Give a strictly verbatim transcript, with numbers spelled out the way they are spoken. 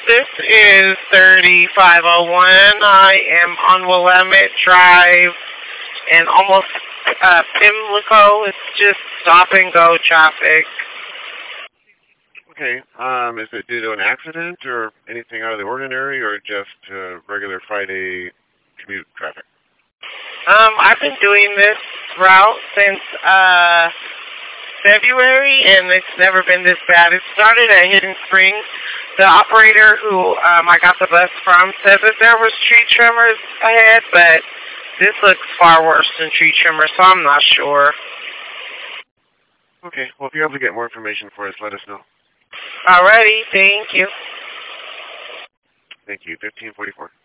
this is thirty-five oh one. I am on Willamette Drive and almost uh, Pimlico. It's just stop and go traffic. Okay. Um, is it due to an accident or anything out of the ordinary, or just uh, regular Friday commute traffic? Um, I've been doing this route since uh, February, and it's never been this bad. It started at Hidden Springs. The operator who um, I got the bus from said that there was tree trimmers ahead, but this looks far worse than tree trimmers, so I'm not sure. Okay. Well, if you're able to get more information for us, let us know. Alrighty, thank you. Thank you. fifteen forty-four.